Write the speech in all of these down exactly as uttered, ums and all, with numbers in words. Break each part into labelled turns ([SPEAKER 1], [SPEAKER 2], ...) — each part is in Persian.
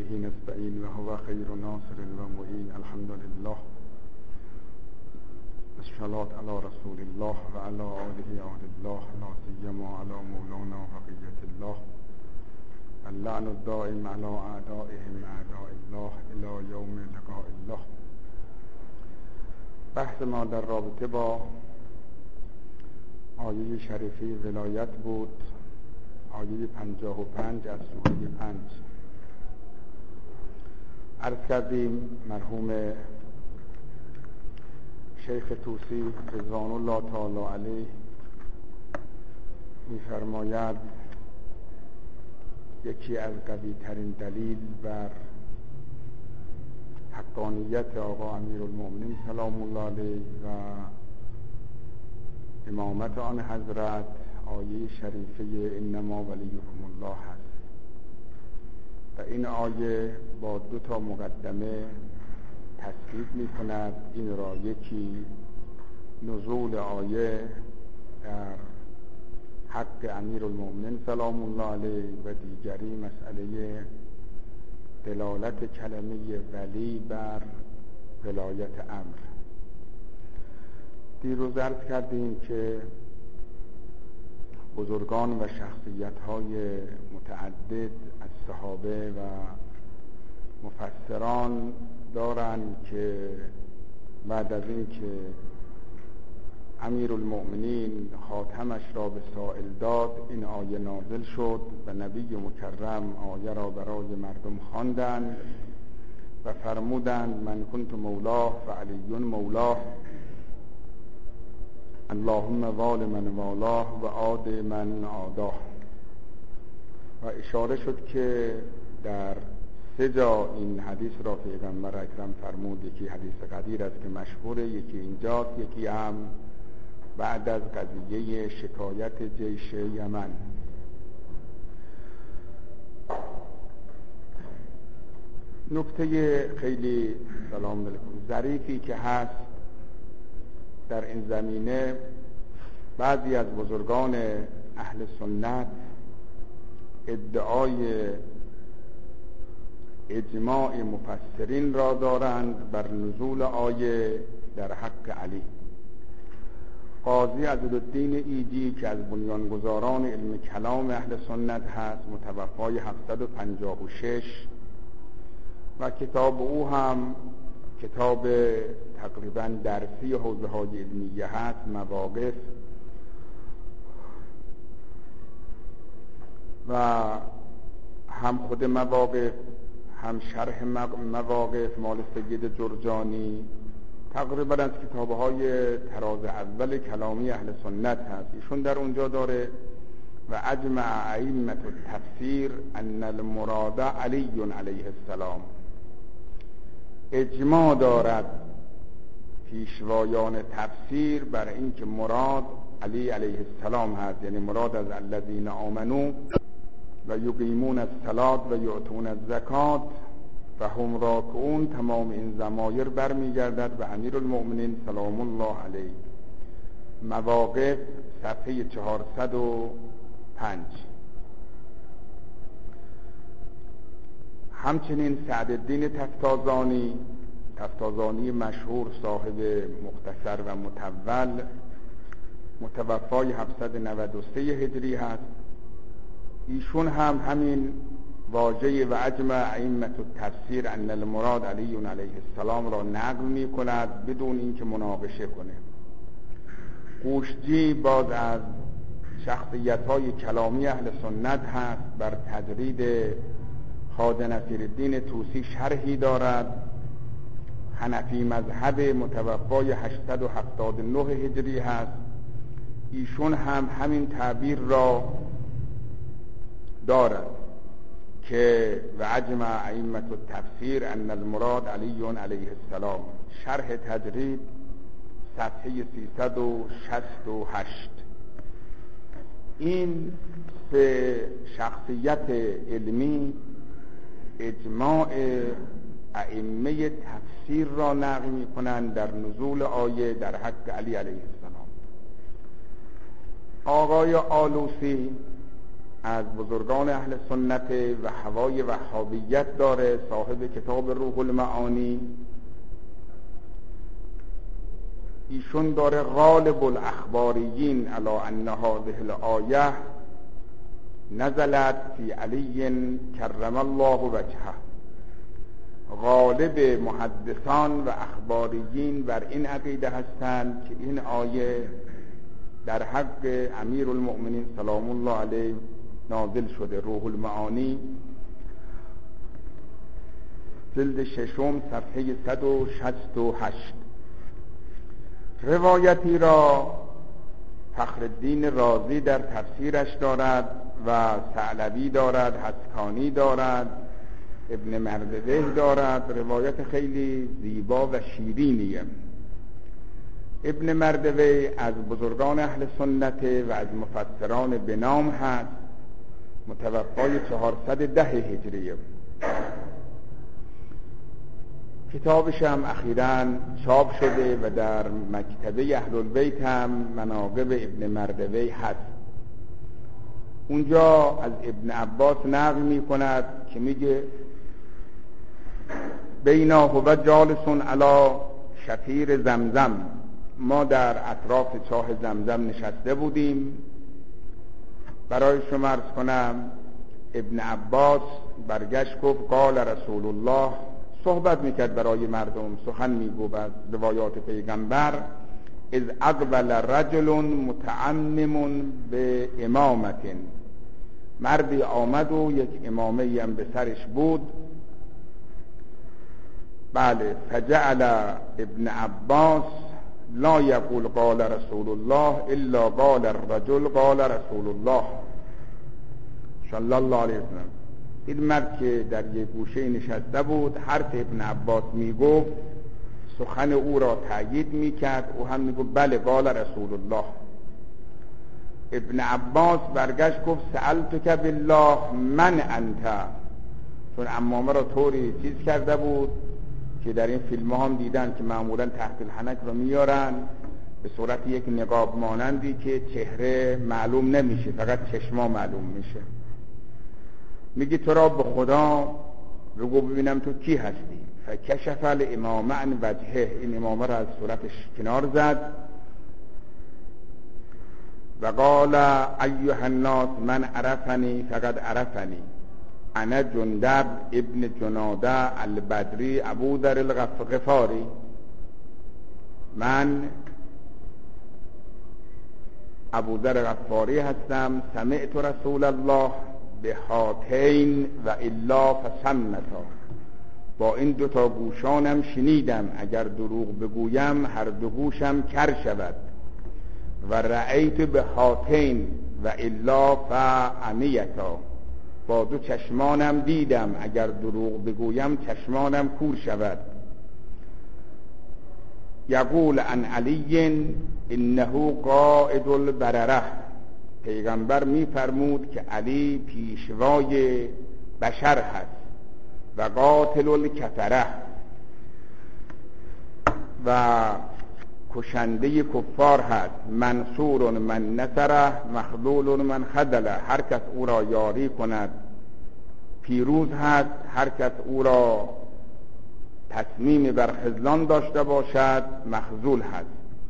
[SPEAKER 1] به نستعين وهو خير ناصر ومعين. الحمد لله والصلاة على رسول الله وعلى آله أهل الله لا سيما على مولانا بقية الله. اللعن الدائم على أعدائهم أعداء الله إلى يوم لقاء الله. بحث ما در رابطه با آیه شریفه ولایت بود، آیه پنجاه و پنج از سوره پنج. عرض کردیم مرحوم شیخ طوسی رضوان الله تعالی علیه می‌فرماید یکی از قوی ترین دلیل بر حقانیت آقا امیرالمؤمنین سلام الله علیه و امامت آن حضرت آیه شریفه انما ولیکم الله هست و این آیه با دو تا مقدمه تصدیق می کند این را. یکی نزول آیه در حق امیرالمؤمنین سلام الله علیه و دیگری مسئله دلالت کلمه ولی بر ولایت امر. دیروز عرض کردیم که بزرگان و شخصیت‌های متعدد از صحابه و مفسران دارند که بعد از این که امیرالمؤمنین خاتمش را به سائل داد این آیه نازل شد و نبی مکرم آیه را برای مردم خواندند و فرمودند من کنت مولاه و علی مولاه اللهم وال من والاه و عاد من عاداه. و اشاره شد که در سه جا این حدیث را پیغمبر اکرم فرمود. یکی حدیث قدیر است که مشهوره، یکی اینجاست، یکی هم بعد از قضیه شکایت جیش یمن. نکته خیلی سلام علیکم ظریفی که هست در این زمینه، بعضی از بزرگان اهل سنت ادعای اجماع مفسرین را دارند بر نزول آیه در حق علی. قاضی عضدالدین ایجی که از بنیانگذاران علم کلام اهل سنت هست، متوفای هفتصد و پنجاه و شش و کتاب او هم کتاب تقریبا درسی حوزه های علمیه هست، مواقف، و هم خود مواقف هم شرح مواقف مال سید جرجانی تقریبا از کتاب‌های طراز اول کلامی اهل سنت هست. ایشون در اونجا داره و اجمع ائمة التفسیر ان المراد علی علیه السلام. اجماع دارد پیشوایان تفسیر بر اینکه مراد علی علیه السلام هست، یعنی مراد از الذین آمنوا و یقیمون الصلاة و یؤتون الزکات و هم راکعون. تمام این ضمایر برمیگردد به امیرالمؤمنین سلام الله علیه. مواقف صفحه چهارصد و پنج. همچنین سعدالدین تفتازانی، تفتازانی مشهور صاحب مختصر و مطول، متوفای هفتصد و نود و سه هجری هست. ایشون هم همین واژه و اجمع ائمة التفسیر ان المراد علی علیه السلام را نقل می کند بدون اینکه مناقشه کنه. قوشجی باز از شخصیت های کلامی اهل سنت هست، بر تجرید خواجه نصیرالدین طوسی شرحی دارد. حنفی مذهب، متوفای هشتصد و هفتاد و نه هجری هست. ایشون هم همین تعبیر را دارد که و اجمع ائمة التفسیر ان المراد علی علیه السلام. شرح تجرید صفحه سیصد و شصت و هشت. این سه شخصیت علمی اجماع ائمه تفسیر را نقل می کنند در نزول آیه در حق علی علیه السلام. آقای آلوسی از بزرگان اهل سنت و هوای وهابیت داره، صاحب کتاب روح المعانی. ایشون داره غالب الاخباریین علی ان هذه الآیه نزلت فی علی کرم الله وجهه. غالب محدثان و اخباریین بر این عقیده هستند که این آیه در حق امیر المؤمنین سلام الله علیه نازل شده. روح المعانی جلد ششم صفحه صد و شصت و هشت. روایتی را فخرالدین رازی در تفسیرش دارد و ثعلبی دارد، حسکانی دارد، ابن مردویه دارد. روایت خیلی زیبا و شیرینیه. ابن مردویه از بزرگان اهل سنت و از مفسران به نام هست، متوفای چهارصد و ده هجریه. کتابش هم اخیراً چاپ شده و در مکتبه اهل البیت هم مناقب ابن مردویه هست. اونجا از ابن عباس نقل می کند که میگه بینا هو جالسون علی شفیر زمزم، ما در اطراف چاه زمزم نشسته بودیم. برای شما عرض کنم ابن عباس برگشت گفت قال رسول الله، صحبت میکرد برای مردم، سخن میگفت از روایات پیغمبر. اذ اقبل رجل متعمم به امامت، مردی آمد و یک امامه هم به سرش بود. بله. فجعل ابن عباس لا یقول قال رسول الله الا قال الرجل قال رسول الله صلی الله علیه وسلم. این مرد که در یک گوشه نشسته بود، حرف ابن عباس میگفت، سخن او را تأیید میکرد، او هم میگفت بله قال رسول الله. ابن عباس برگشت گفت سألتک بالله من انت، چون عمامه را طوری چیز کرده بود که در این فیلم ها هم دیدن که معمولا تحت الحنک رو میارن به صورت یک نقاب مانندی که چهره معلوم نمیشه، فقط چشما معلوم میشه. میگی تو را به خدا بگو ببینم تو کی هستی. فکشف الامامه عن وجهه، این امامه را از صورتش کنار زد و قال ایها الناس من عرفنی فقد عرفنی انا جندب ابن جناده البدری ابو ذر الغفاری، من ابو ذر غفاری هستم. سمعت رسول الله به هاتین و الا فسمتا، با این دوتا گوشانم شنیدم، اگر دروغ بگویم هر دو گوشم کر شود. و رأیت به هاتین و الا فعمیتا، با دو چشمانم دیدم، اگر دروغ بگویم چشمانم کور شود. یقول عن علی انه قائد البرره، پیغمبر میفرمود که علی پیشوای بشر هست. و قاتل الکفره، و کشنده کفار هست. منصور من نصره مخذول من خذله، هر کس او را یاری کند پیروز هست، هر کس او را تصمیم بر خذلان داشته باشد مخذول هست.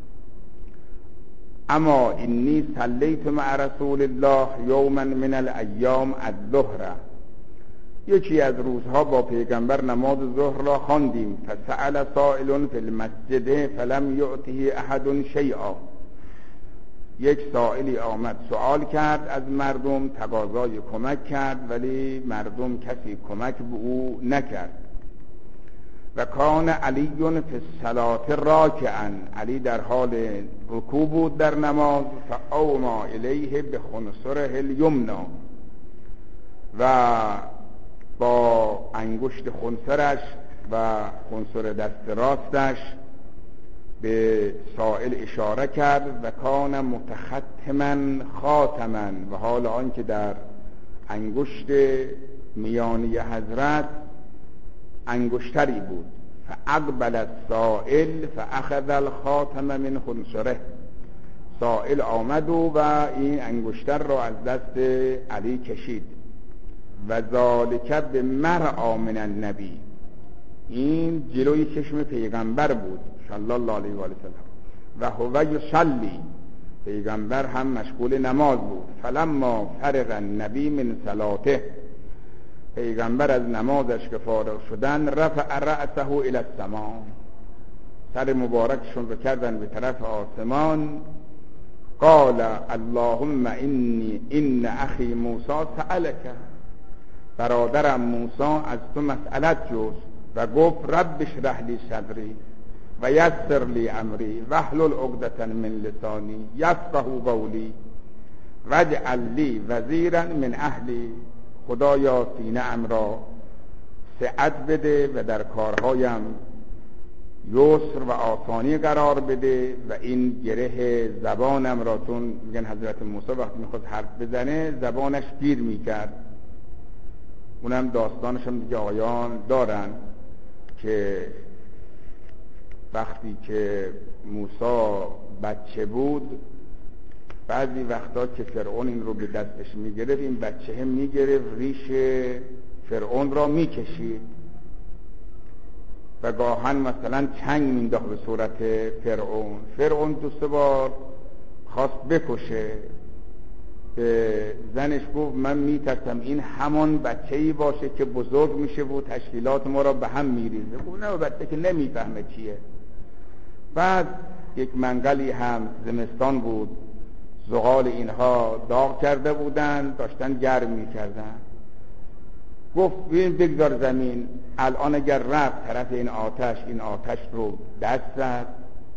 [SPEAKER 1] اما انی صلیت مع رسول الله یوما من الایام الظهر، یکی از روزها با پیغمبر نماز ظهر را خواندیم. فسأل سائل فی المسجد فلم یعطه احد شیئا، یک سائلی آمد سوال کرد از مردم، تقاضای کمک کرد ولی مردم کسی کمک به او نکرد. و کان علی فی الصلاة راکعا، علی در حال رکوع بود در نماز. فاوما الیه بخنصره الیمنا، و با انگشت خنصرش و خنصر دست راستش به سائل اشاره کرد. و کان متختما خاتما، و حال آنکه در انگشت میانی حضرت انگشتری بود. فاقبل السائل فاخذ الخاتم من خنصره، سائل آمد و, و این انگشتر را از دست علی کشید. و ذالک به مرعی من النبی، این جلوی چشم پیغمبر بود صلی الله علیه و آله و هو یصلی، پیغمبر هم مشغول نماز بود. فلما فرغ النبی من صلاته، پیغمبر از نمازش که فارغ شدن، رفع رأسه الی السماء، سر مبارکشون رو کردن به طرف آسمان. قال اللهم انی ان اخی موسی سألک، برادرم موسی از تو مسئلت جست و گفت رب اشرح لی صدری و یسر لی امری واحلل عقدة من لسانی یفقهوا قولی واجعل لی وزیرا من اهلی. خدایا سینه ام را سعت بده و در کارهایم یسر و آسانی قرار بده و این گره زبانم را، چون میگن حضرت موسی وقتی میخواست حرف بزنه زبانش گیر میکرد. اونم داستانش هم دیگه آیان دارن که وقتی که موسی بچه بود، بعضی وقتا که فرعون این رو به دستش میگرفت، این بچه هم میگرفت ریش فرعون را میکشید و گاهن مثلا چنگ مینداخت به صورت فرعون. فرعون دو سه بار خواست بکشه، به زنش گفت من میترسم این همان بچه‌ای باشه که بزرگ میشه و تشکیلات ما را به هم میریزه. گفت نه، بچه که نمیفهمه چیه. بعد یک منگلی هم زمستان بود، زغال اینها داغ کرده بودن، داشتن گرم میکردن. گفت ببین بگذار زمین، الان اگر رفت طرف این آتش، این آتش رو دست زد،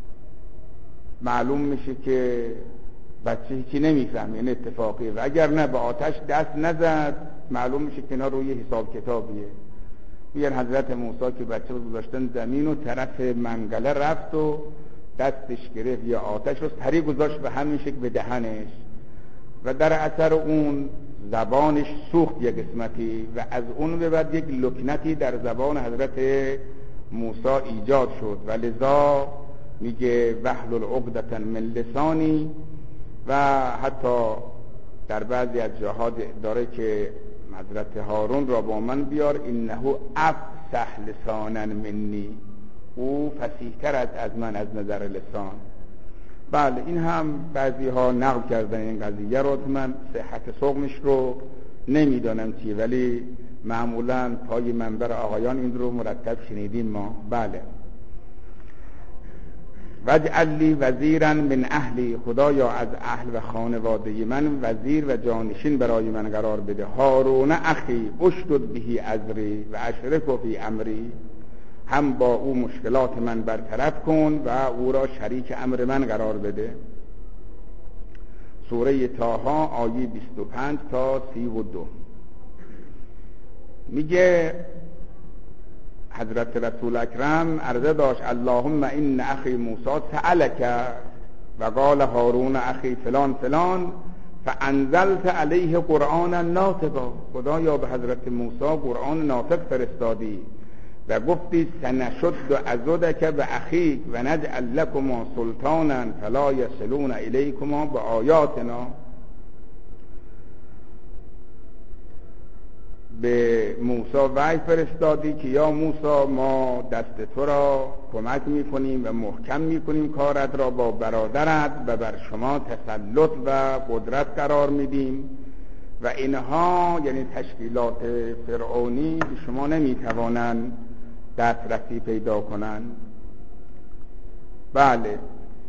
[SPEAKER 1] معلوم میشه که بچه هیچی نمیفهمه، این اتفاقیه. و اگر نه به آتش دست نزد، معلوم میشه که اینا روی حساب کتابیه. میگن حضرت موسی که بچه رو گذاشتن زمین و طرف منگله رفت و دستش گرفت یا آتش رو سریع گذاشت به همین شکل به دهنش و در اثر اون زبانش سوخت یک قسمتی و از اون به بعد یک لکنتی در زبان حضرت موسی ایجاد شد و لذا میگه واحلل عقدة من لسانی. و حتی در بعضی از جاها داره که حضرت هارون را با من بیار، انه افصح لسانا منی، او فصیح‌تر از از من از نظر لسان. بله این هم بعضی ها نقل کردن این قضیه رو، من صحت سقمش رو نمیدانم چیه، ولی معمولا پای منبر آقایان این رو مرتب شنیدیم ما. بله واجعل لی وزیرا من اهلی، خدایا از اهل و خانواده من وزیر و جانشین برای من قرار بده. هارون اخی اشدد به ازری و اشرکه فی امری، هم با او مشکلات من برطرف کن و او را شریک امر من قرار بده. سوره طه آیه بیست و پنج تا سی و دو میگه حضرت رسول اکرم عرضه داشت اللهم ان اخی موسی سألک و قال هارون اخی فلان فلان فانزلت علیه قرآنا ناطقا، خدایا به حضرت موسی قرآن ناطق فرستادی و گفتی سنشد عضدک باخیک و نجعل لکما سلطانا فلا یصلون الیکما بآیاتنا. به موسی وحی فرستادی که یا موسی ما دست تو را کمک میکنیم و محکم میکنیم کارت را با برادرت و بر شما تسلط و قدرت قرار میدیم و اینها یعنی تشکیلات فرعونی به شما نمیتوانند دسترسی پیدا کنند. بله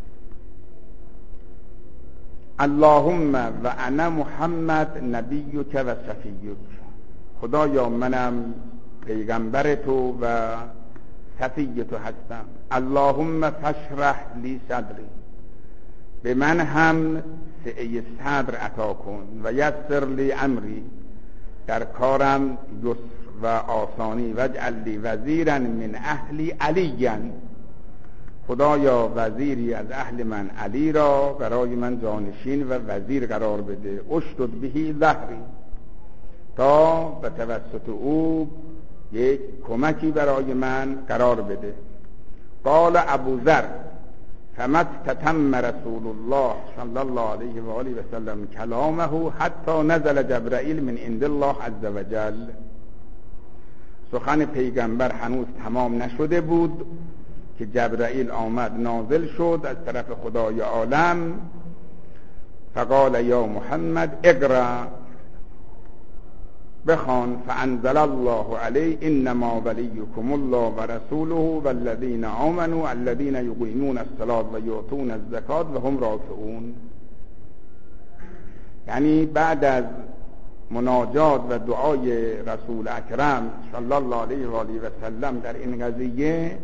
[SPEAKER 1] اللهم و انا محمد نبیک و صفیک، خدایا منم پیغمبر تو و صفی تو هستم. اللهم فاشرح لی صدری، به من هم سعه صدر عطا کن و یسر لی امری، در کارم یسر و آسانی. واجعل لی وزیرا من اهلی علیا، خدایا وزیری از اهل من علی را برای من جانشین و وزیر قرار بده. اشدد به ظهری، تا به توسط او یک کمکی برای من قرار بده. قال ابو ذر فمت تتم رسول الله صلی الله علیه و آله و سلم کلامه حتی نزل جبرائیل من عند الله عز وجل. سخن پیغمبر هنوز تمام نشده بود که جبرائیل آمد نازل شد از طرف خدای عالم. فقال یا محمد اقرأ، بخوان. فانزل الله علیه انما ولیکم الله و رسوله والذین آمنوا الذین یقیمون الصلاة و یؤتون الزکاة و هم راکعون. یعنی بعد از مناجات و دعای رسول اکرم صلی الله علیه و آله و سلم در این قضیه،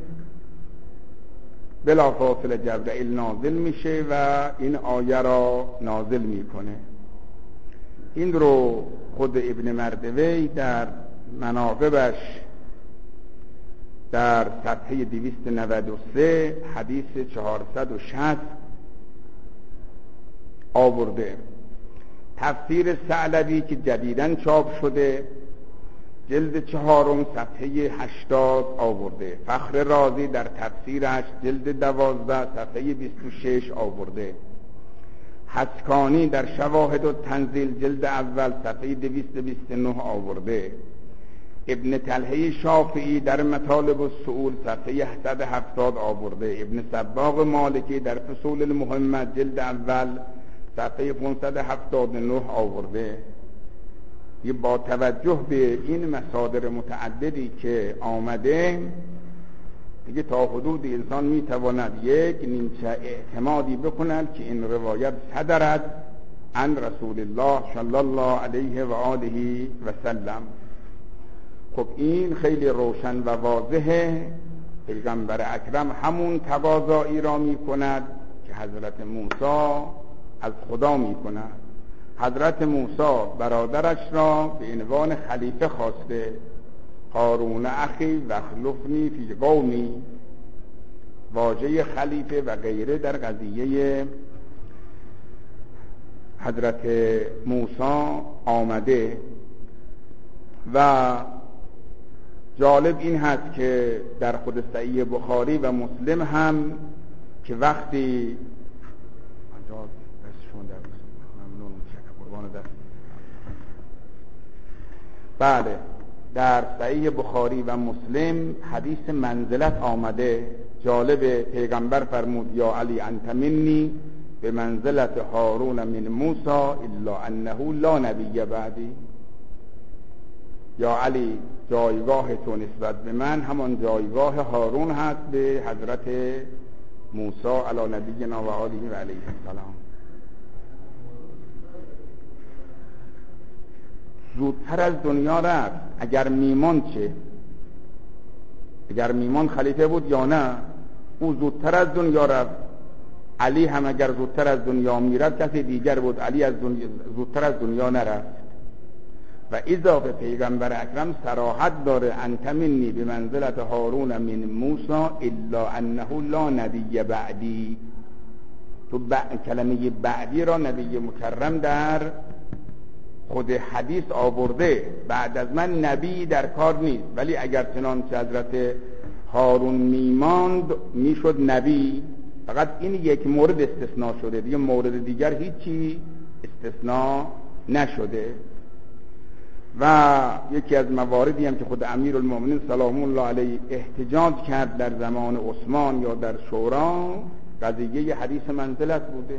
[SPEAKER 1] بلافاصله جبرائیل نازل میشه و این آیه را نازل میکنه. این رو خود ابن مردوی در مناقبش در صفحه دویست و نود و سه حدیث چهارصد و شصت آورده. تفسیر ثعلبی که جدیداً چاپ شده جلد چهارم صفحه هشتاد آورده. فخر رازی در تفسیرش جلد دوازده صفحه بیست و شش آورده. حسکانی در شواهد و تنزیل جلد اول صفحه دویست و بیست و نه آورده. ابن طلحه شافعی در مطالب السئول صفحه صد و هفتاد آورده. ابن سباق مالکی در فصول المهمة جلد اول صفحه پانصد و هفتاد و نه آورده. یه با توجه به این مصادر متعددی که آمده دیگه تا حدود انسان میتواند یک نیمچه اعتمادی بکند که این روایت صدرت عن رسول الله صلی الله علیه و آله و سلم. خب این خیلی روشن و واضحه. پیغمبر اکرم همون تقاضایی را میکند که حضرت موسی از خدا میکند. حضرت موسی برادرش را به عنوان خلیفه خواسته. هارون اخی و اخلفنی فی قومی، واژه خلیفه و غیره در قضیه حضرت موسی آمده. و جالب این هست که در خود صحیح بخاری و مسلم هم که وقتی بله در صحیح بخاری و مسلم حدیث منزلت آمده. جالب، پیغمبر فرمود یا علی انت منی به منزلت هارون من موسی الا انه لا نبی بعدی. یا علی جایگاه تو نسبت به من همان جایگاه هارون هست به حضرت موسی علی نبینا و آله و علیه السلام. زودتر از دنیا رفت. اگر میمان چه؟ اگر میمان خلیفه بود یا نه؟ او زودتر از دنیا رفت. علی هم اگر زودتر از دنیا میرفت کسی دیگر بود. علی از دنیا زودتر از دنیا نرفت. و اضافه پیغمبر اکرم صراحت داره انت منی به منزلت هارون من موسی الا انه لا نبی بعدی. تو ب... کلمه بعدی را نبی مکرم در خود حدیث آورده. بعد از من نبی در کار نیست، ولی اگر چنانچه حضرت هارون میماند میشد نبی. فقط این یک مورد استثناء شده، دیگه مورد دیگر هیچی استثناء نشده. و یکی از مواردی هم که خود امیرالمومنین سلام الله علیه احتجاج کرد در زمان عثمان یا در شورا قضیه حدیث منزلت بوده.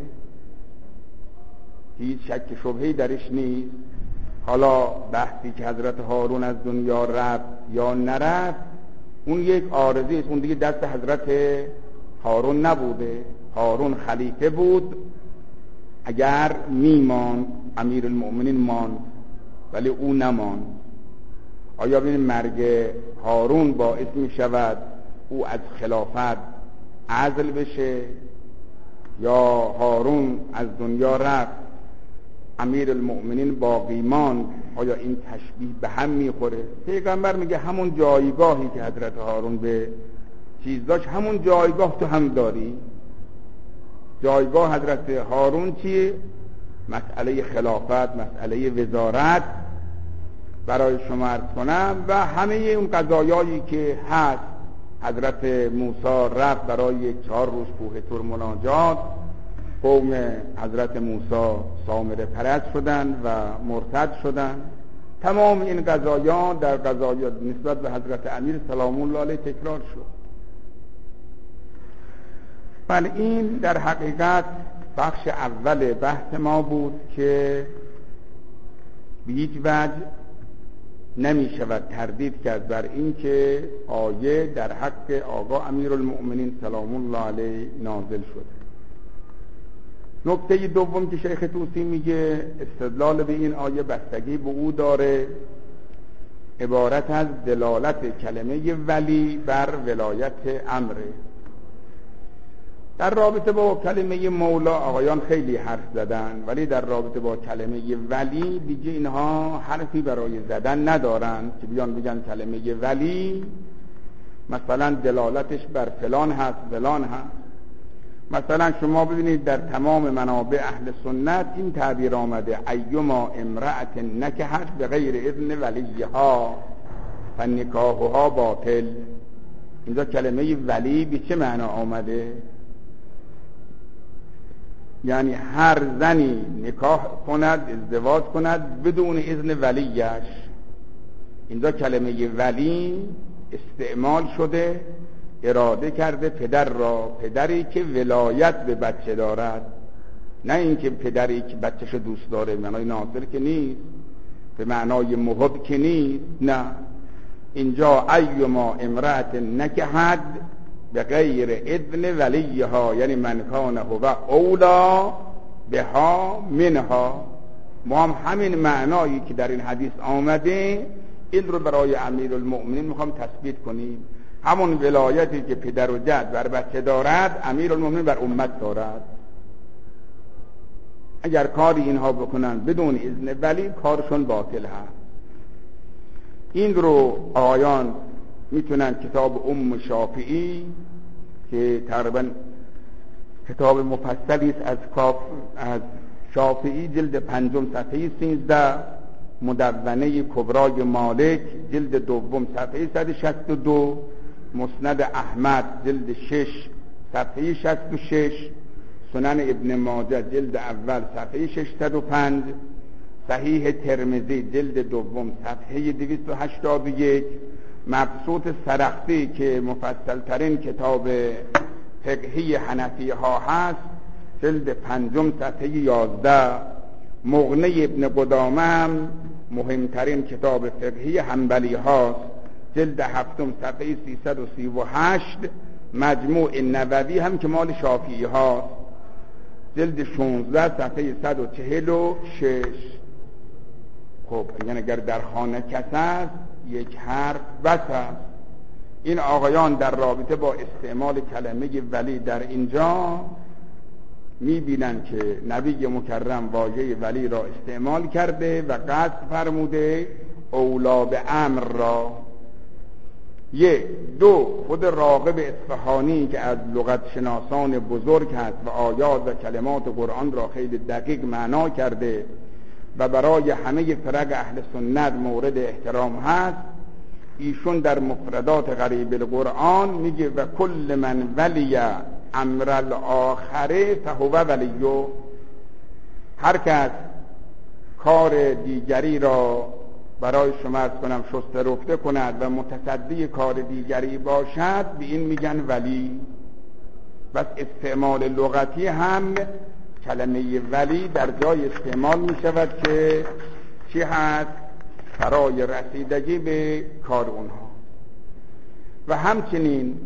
[SPEAKER 1] هیچ شک شبهه‌ای درش نیست. حالا بحثی که حضرت هارون از دنیا رفت یا نرفت اون یک عارضی است، اون دیگه دست حضرت هارون نبوده. هارون خلیفه بود. اگر میمان امیرالمؤمنین ماند ولی او نماند. آیا ببین مرگ هارون باعث می شود او از خلافت عزل بشه یا هارون از دنیا رفت امیر المؤمنین باقی ماند؟ آیا این تشبیه به هم میخوره؟ پیغمبر میگه همون جایگاهی که حضرت هارون به چیز داشت همون جایگاه تو هم داری. جایگاه حضرت هارون چیه؟ مسئله خلافت، مسئله وزارت برای شما عرض کنم و همه اون قضایایی که هست حضرت موسی رفت برای یک چهار روز کوه طور مناجات، قوم حضرت موسی سامره پرست شدند و مرتد شدند. تمام این قضایان در قضایات نسبت به حضرت امیر سلام الله علیه تکرار شد. بله، این در حقیقت بخش اول بحث ما بود که به هیچ وجه نمی شود تردید کرد بر این که آیه در حق آقا امیرالمؤمنین سلام الله علیه نازل شده. نکته دوم که شیخ طوسی میگه استدلال به این آیه بستگی به او داره، عبارت از دلالت کلمه ولی بر ولایت امره. در رابطه با کلمه مولا آقایان خیلی حرف زدن، ولی در رابطه با کلمه ولی دیگه اینها حرفی برای زدن ندارن که بیان بگن کلمه ولی مثلا دلالتش بر فلان هست فلان هست. مثلا شما ببینید در تمام منابع اهل سنت این تعبیر آمده: ایما امرأة نکحت به غیر اذن ولیها فنکاحها باطل. اینجا کلمه ولی به چه معنا آمده؟ یعنی هر زنی نکاح کند، ازدواج کند بدون اذن ولیش. اینجا کلمه ولی استعمال شده، اراده کرده پدر را، پدری که ولایت به بچه دارد، نه اینکه پدری که بچه‌ش دوست داره، معنای ناظر که نیست، به معنای محب که نیست، نه. اینجا ایما امرأة نکحت به غیر اذن ولیها، یعنی من کان هو اولا بها منها. ما هم همین معنایی که در این حدیث آمده این رو برای امیرالمؤمنین میخوام تثبیت کنیم. همون ولایتی که پدر و جد بر بچه دارد امیرالمؤمنین بر امت دارد. اگر کاری اینها بکنن بدون اذن ولی کارشون باطل هست. این رو آیان میتونن کتاب ام شافعی که تقریبا کتاب مفصلی است از کاف از شافعی، جلد پنجم صفحه سیزده، مدونه کبرای مالک جلد دوم صفحه صد و شصت و دو، مسند احمد جلد شش صفحه شصت و شش، سنن ابن ماجه جلد اول صفحه ششصد و پنج، صحیح ترمذی جلد دوم صفحه دویست و هشتاد و یک، مبسوط سرخسی که مفصل ترین کتاب فقهی حنفی ها هست جلد پنجم صفحه یازده، مغنی ابن قدامه هم مهمترین کتاب فقهی حنبلی هاست جلد هفتم صفحه سیصد و سی و هشت، مجموع نووی هم که مال شافعی هاست جلد شانزده صفحه صد و چهل و شش. خب یعنی اگر در خانه کس است یک حرف بس است. این آقایان در رابطه با استعمال کلمه ولی در اینجا میبینن که نبی مکرم واژه ولی را استعمال کرده و قصد فرموده اولا به امر را. یک دو خود راغب اصفهانی که از لغت شناسان بزرگ هست و آیات و کلمات قرآن را خیلی دقیق معنا کرده و برای همه فرق اهل سنت مورد احترام هست، ایشون در مفردات غریب القرآن میگه و کل من ولی امر الاخره فهو ولیو. هر کس کار دیگری را برای شما ارز کنم شسته رفته کند و متصدی کار دیگری باشد به این میگن ولی. بس استعمال لغتی هم کلمه ولی در جای استعمال میشود که چی هست؟ برای رسیدگی به کار اونها. و همچنین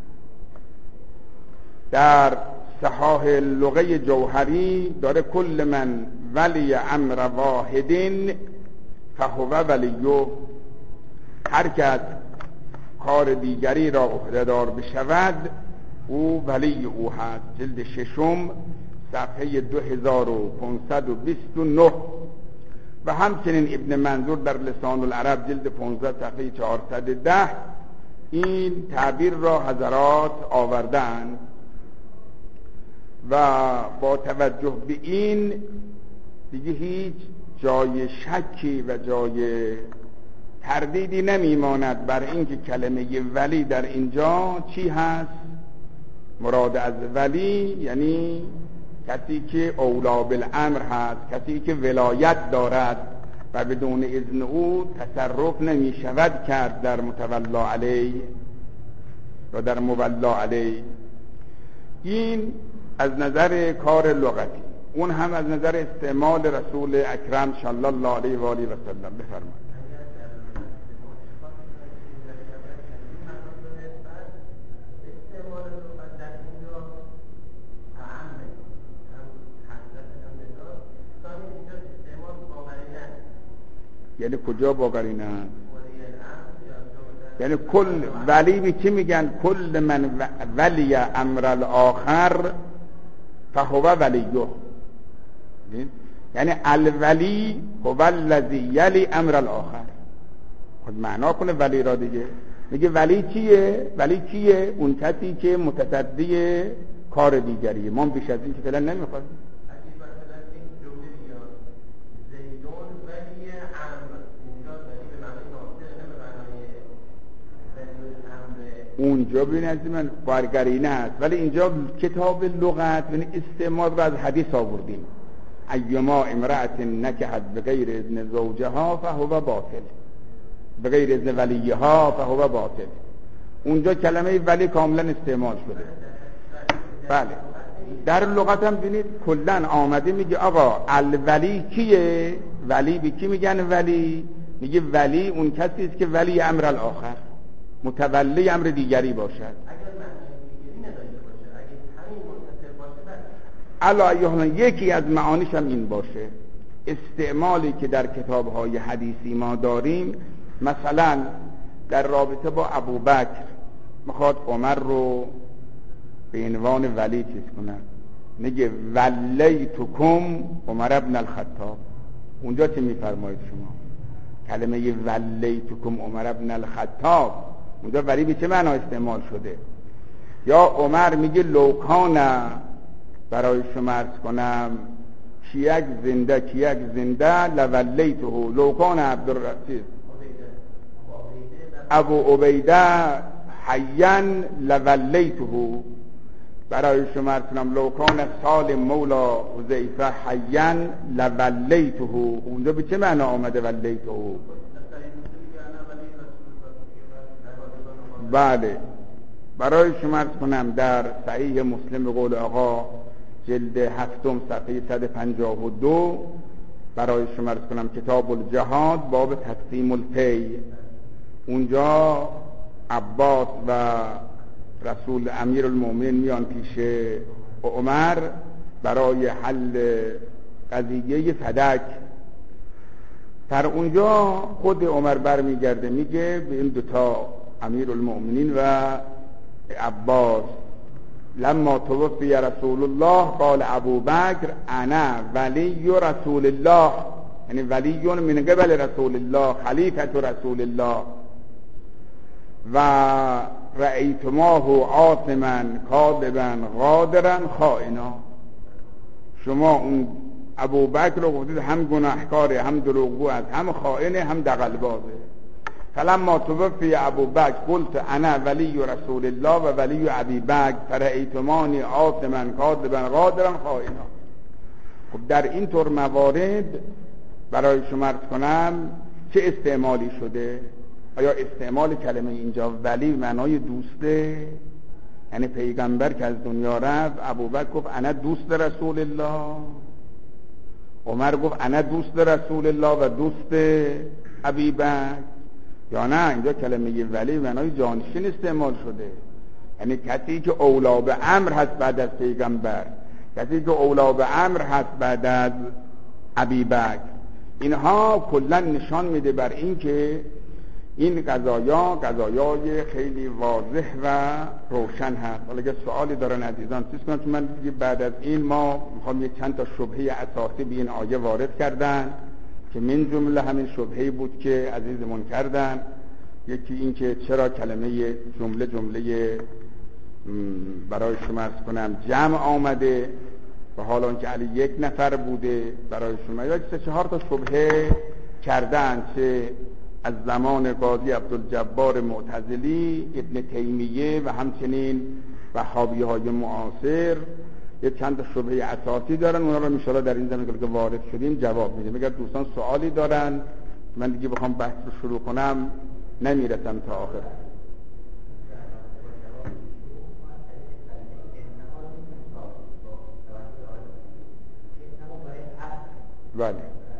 [SPEAKER 1] در صحاح لغه جوهری داره کل من ولی امر واحدین فهو ولیو. هر کس کار دیگری را عهده‌دار بشود او ولی او هست. جلد ششم صفحه دو هزار و پانصد و بیست و نه. و همچنین ابن منظور در لسان العرب جلد پانزده صفحه چهارصد و ده این تعبیر را حضرات آوردن و با توجه به این دیگه هیچ جای شکی و جای تردیدی نمیماند بر اینکه کلمه ولی در اینجا چی هست. مراد از ولی یعنی کسی که اولی بالامر هست، کسی که ولایت دارد و بدون اذن او تصرف نمی شود کرد در متولا علیه و در مولا علیه. این از نظر کار لغتی، اون هم از نظر استعمال رسول اکرم صلی الله علیه و آله و سلم. بفرمایید. یعنی کجا با قرینه؟ یعنی کل ولی به چی میگن؟ کل من ولی امر الاخر فهو ولیه. یعنی الولی هو الذی یلی امر الاخر. خود معنا کنه ولی را دیگه. میگه ولی چیه؟ ولی کیه؟ اون کسی که متصدی کار دیگریه. ما بیش از این که فعلا نمیخوایم. اونجا ببین از من بارگرینه هست، ولی اینجا کتاب لغت یعنی استعمال را از حدیث آوردیم. ایما امرأت نکحت بغیر اذن زوجها فهو باطل، بغیر اذن ولیها فهو باطل. اونجا کلمه ولی کاملا استعمال شده. بله در لغت هم ببینید کلا آمده میگه آقا الولی کیه؟ ولی به کی میگن ولی؟ میگه ولی اون کسی است که ولی امر الاخر، متولی امر دیگری باشد. علا یکی از معانیش هم این باشه. استعمالی که در کتاب‌های حدیثی ما داریم، مثلا در رابطه با ابوبکر میخواد عمر رو به عنوان ولی چیز کنه، میگه ولیتکم عمر ابن الخطاب. اونجا چه میفرمایید شما؟ کلمه ولیتکم عمر ابن الخطاب اونجا ولی به چه معنا استعمال شده؟ یا عمر میگه لوکانه، برای شما عرض کنم کیک زنده کیک زنده لولیته لوکان عبدالرحمن ابو عبیده حیان لولیته، برای شما عرض کنم لوکان سال مولا حذیفه حیان لولیته. اونجا به چه معنا آمده ولیته؟ بله برای شما عرض کنم در صحیح مسلم به قول آقا جلد هفتم صفحه صد و پنجاه و دو برای شما عرض کنم کتاب الجهاد باب تقسیم الفی، اونجا عباس و رسول امیر المؤمنین میان پیش عمر برای حل قضیه فدک. در اونجا خود عمر برمیگرده میگه به این دوتا امیر المؤمنین و عباس لما توفی رسول الله قال ابو بکر انا ولی رسول الله، یعنی ولی من قبل رسول الله خلیفة رسول الله و رأیتماه عاصما کاذبا غادرا خائنا. شما اون ابو بکر رو گفتید هم گناهکاره، هم دروغگو است، هم خائنه، هم دغلبازه. فلما توفی ابو بکر قلت انا ولی رسول الله و ولی ابی بکر فرأیتمانی عاصما کاذبا غادرا خائنا. خب در این طور موارد برای شما عرض کنم چه استعمالی شده؟ آیا استعمال کلمه اینجا ولی معنای دوسته؟ یعنی پیغمبر که از دنیا رفت ابوبکر گفت انا دوست رسول الله، عمر گفت انا دوست رسول الله و دوست ابی بکر، یا نه اینجا کلمه ولی معنای جانشین استعمال شده؟ یعنی کسی که اولا به امر هست بعد از پیغمبر، کسی که اولا به امر هست بعد از ابی بکر. اینها کلا نشان میده بر این که این قضایا قضایای خیلی واضح و روشن هست. حالا اگه سوالی دارن عزیزان چیز کنم، چون من بعد از این ما میخوام یک چند تا شبهه اساسی به این آیه وارد کردن که من جمله همین شبهه بود که عزیزمون کردن. یکی این که چرا کلمه جمله جمله برای شما عرض کنم جمع آمده و حالا اون که علی یک نفر بوده برای شما، یا سه چهار تا شبهه کردن، چه از زمان قاضی عبدالجبار معتزلی، ابن تیمیه و همچنین وهابی های معاصر یه چند شبهه اساسی دارن. اونا رو انشاءالله در این زمینه که وارد شدیم جواب میدیم. اگر دوستان سوالی دارن من دیگه بخوام بحث رو شروع کنم نمیرسم تا آخر. بله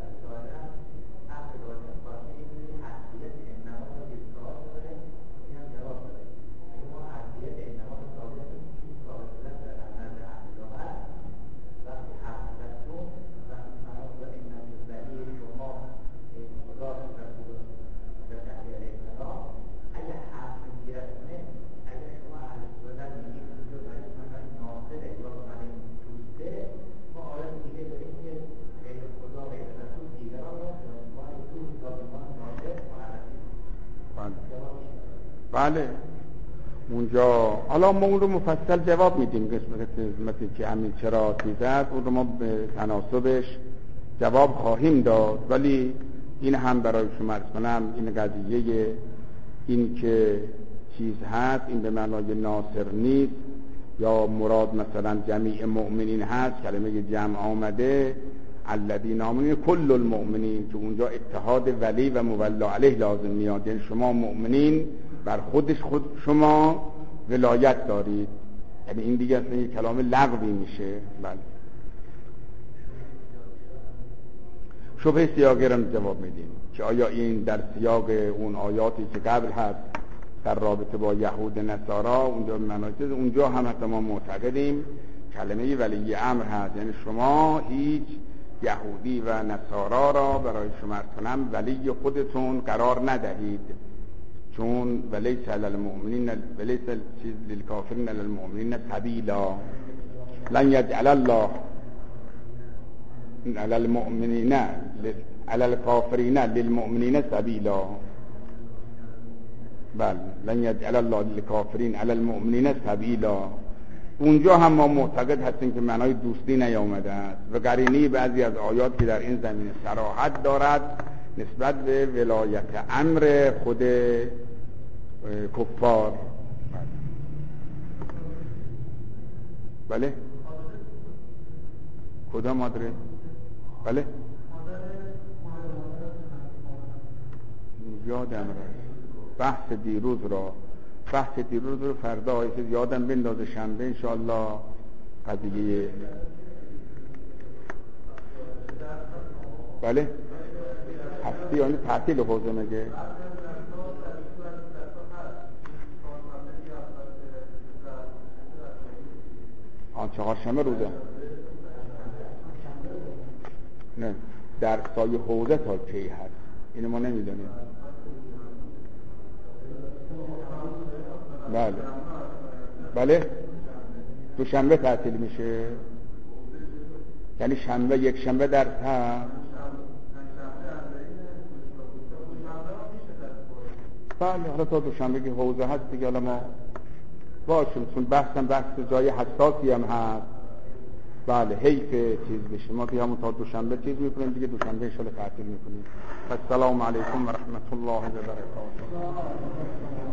[SPEAKER 1] بله اونجا حالا ما اون رو مفصل جواب میدیم. قسمتی که همین چرا چیزه اون رو ما به تناسبش جواب خواهیم داد، ولی این هم برای شما عرض کنم این قضیه این که چیز هست این به معنای ناصر نیست یا مراد مثلا جمیع مؤمنین هست. کلمه جمع آمده الذین آمنوا کل المؤمنین که اونجا اتحاد ولی و مولا علیه لازم میاد، یعنی شما مؤمنین بر خودش خود شما ولایت دارید، یعنی این دیگه اصلا یک کلام لغوی میشه. بله شبه سیاقی رو جواب میدیم که آیا این در سیاق اون آیاتی که قبل هست در رابطه با یهود نصارا اونجا مناطق اونجا هم حتی ما معتقدیم کلمه ولی امر هست، یعنی شما هیچ یهودی و نصارا را برای شما کنم ولی خودتون قرار ندهید، چون ولیس علی المؤمنین ولیس للکافرین علی المؤمنین سبیلا لن یجعل الله علی المؤمنین علی الکافرین للمؤمنین سبیلا. بله لن یجعل الله للکافرین علی المؤمنین سبیلا. اونجا هم ما معتقد هستیم که معنای دوستی نیامده است و قرینه بعضی از آیات که در این زمینه صراحت دارد نسبت به ولایت امر خود کفار. بله کدام مادره؟ بله یادم را بحث دیروز را بحث دیروز رو فردا های که یادم بندازه شنبه انشاءالله قضیه. بله هستی یعنی تعطیل حوزه مگه؟ آن چهار شنبه روزه نه در سایه حوزه تا کی هست اینو ما نمیدونیم. بله بله دوشنبه تعطیل میشه، یعنی شنبه یک شنبه در تا بله حالا تا دوشنبه که حوزه هست دیگه حالا ما باشیم، چون بحثم بحث جای حساسی هم هست. بله حیف چیز بشه ما دیگه همون تا دوشنبه چیز میکنیم دیگه دوشنبه انشاءالله تعطیل میکنیم. السلام علیکم و رحمت الله و برکاته.